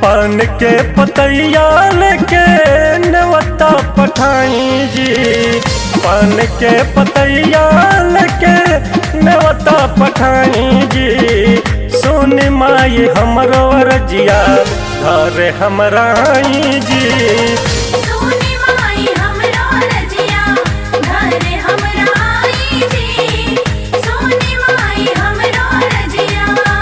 पान के पतैया लेके नेवता पठाई जी। पान के पतैया लेके नेवता पठाई जी। सुनी माई हमरो रजिया घर हमरा आई जी। सुनी माई हमरो रजिया घर हमरा आई जी। सुनी माई हमरो रजिया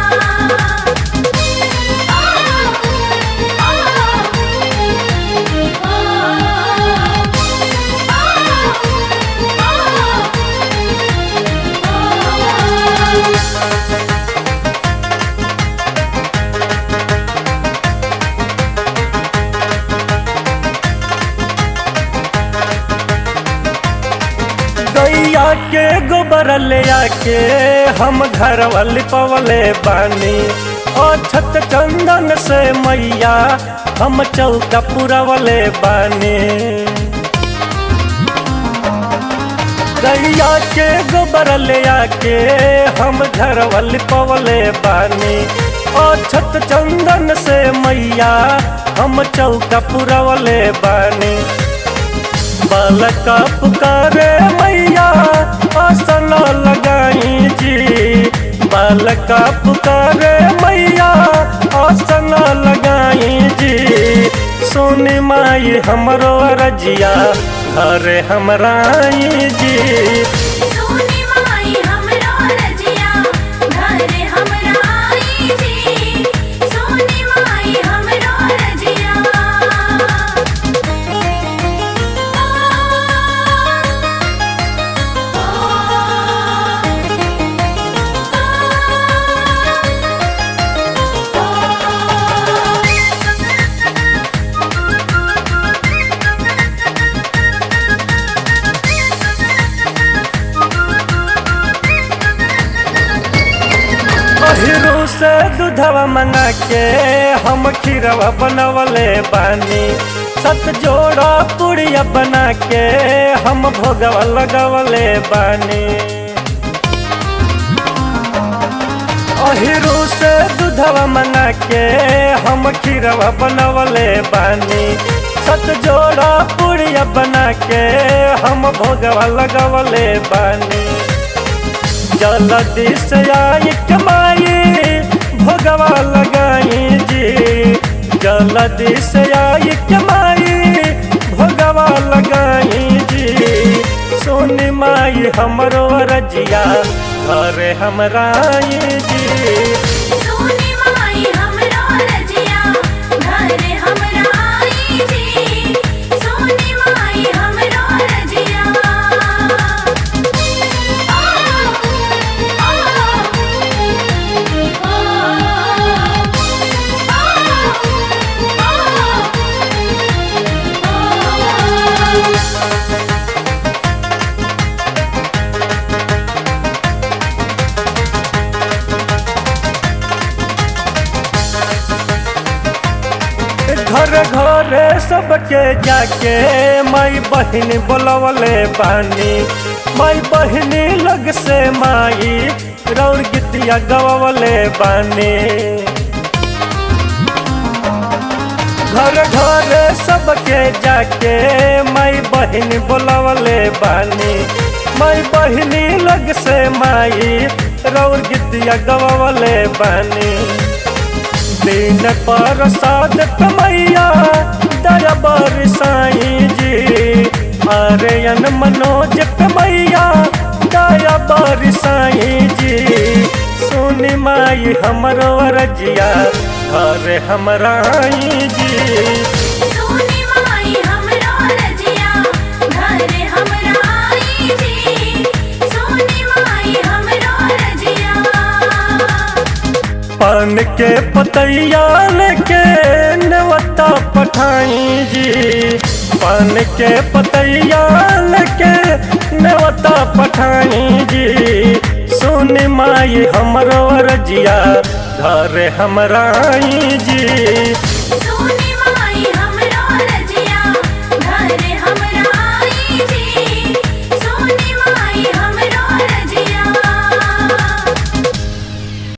गैया के गोबर ले आके हम घर वाली पवले बानी। और छत चंदन से मैया हम चौका पुरवले बानी। गैया के गोबर ले आके हम घर वाली पवले बानी। और छत चंदन से मैया हम चौका पुरवले बानी। बालका पुकारे मैया आसन लगाई जी। बालका पुकारे मैया आसन लगाई जी। सोनी माई हमरो रजिया घर हमरा आई जी। सुनी माई हमरो रजिया घर हमरा आई जी। सुनी माई हमरो रजिया अहिरू से दूधवा मंगा के हम खीरवा बनवले बानी। सत जोड़ा पुड़िया बना के हम भोगवा लगवले बानी। अहिरू से दूधवा मंगा के हम खीरवा बनवले बानी। सत जोड़ा पुड़िया बना के हम भोगवा लगवले बानी। जल्दी से आई कमाई भोगवा लगाई जी। जल्दी से आई कमाई भोगवा लगाई जी। सोनी माई हमरो रजिया घर हमरा आई जी। सुनी माई हमरो रजिया घर हमरा आई जी। सुनी माई हमरो रजिया घर घर सबके जाके माई बहन बोलवले बानी। माई बहनी लग से माई रौर गीतिया गवले बानी। घर घर सबके जाके माई बहन बोलवले बानी। माई बहनी लग से माई रौर गीतिया गवले बानी। दिन प्रसाद कमैया दया बरसाई जी। आर्यन मनोज कमैया दया बरसाई जी। सुनी माई हमरो रजिया घर हमरा आई जी। सुनी माई हमरो रजिया घर हमरा आई जी। सुनी माई हमरो रजिया पान के पतैया लेके नेवता पठाई जी। पान के पतैया लेके नेवता पठाई जी। सुनी माई हमरो रजिया घर हमरा आई जी।